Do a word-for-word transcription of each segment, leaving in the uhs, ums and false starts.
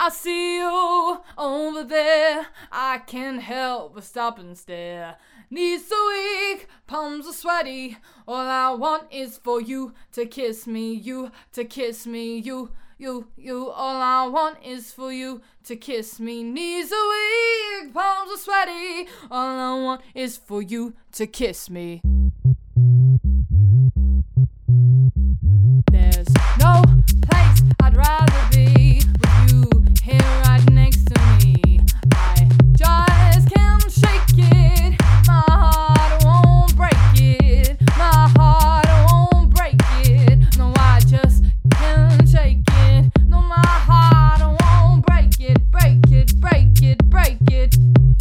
I see you over there. I can't help but stop and stare. Knees so weak, palms are sweaty. All I want is for you to kiss me, you to kiss me, you, you, you. All I want is for you to kiss me. Knees are weak, palms are sweaty. All I want is for you to kiss me. There's no place I'd rather be with you here right next to me. I just can't shake it. My heart won't break it. My heart won't break it. No, I just can't shake it. No, my heart won't break it. Break it, break it, break it.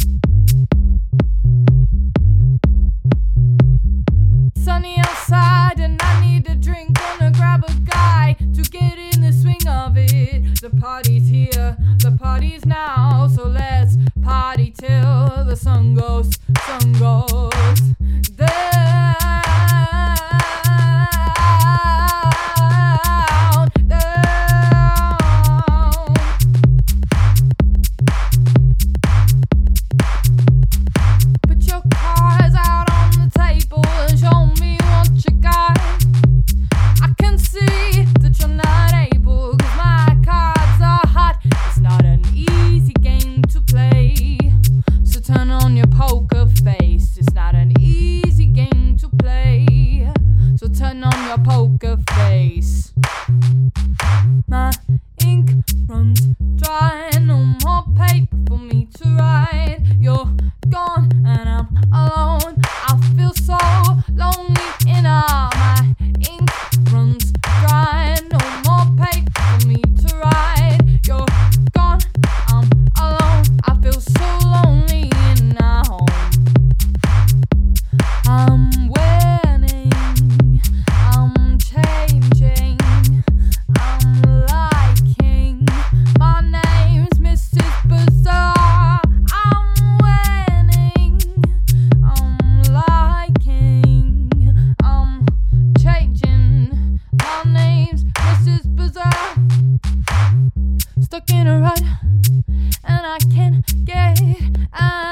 Sunny outside and I need a drink. Gonna grab a guy to get in the swing of it. The party's here, the party's now. So let's party till the sun goes, sun goes down, down. Put your cards out on the table and show me what you got. I can see that you're not able, 'cause my cards are hot. It's not an easy game to play, so turn on your poker face. It's not an easy game to play, so turn on your poker face. My ink runs dry, no more paper for me to write. You're gone and I'm alone. I feel so lonely in all. My ink runs dry, no more paper for me to write. You're gone, I'm alone. I feel so lonely in our home. I'm winning, I'm changing, I'm liking. My name's Missus Bizarre. I'm winning, I'm liking, I'm changing. My name's Missus Bizarre. Stuck in a rut and I can't get out.